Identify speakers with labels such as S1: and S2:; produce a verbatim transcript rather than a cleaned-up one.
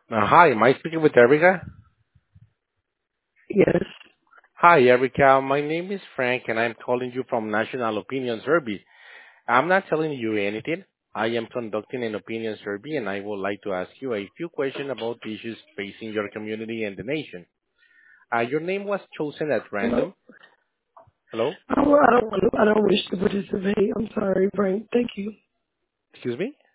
S1: Uh, hi, am I speaking with Erica?
S2: Yes.
S1: Hi, Erica. My name is Frank, and I'm calling you from National Opinion Survey. I'm not telling you anything. I am conducting an opinion survey, and I would like to ask you a few questions about the issues facing your community and the nation. Uh, your name was chosen at
S2: Hello.
S1: random. Hello?
S2: I don't, I don't want to, I don't wish to participate. I'm sorry, Frank. Thank you.
S1: Excuse me?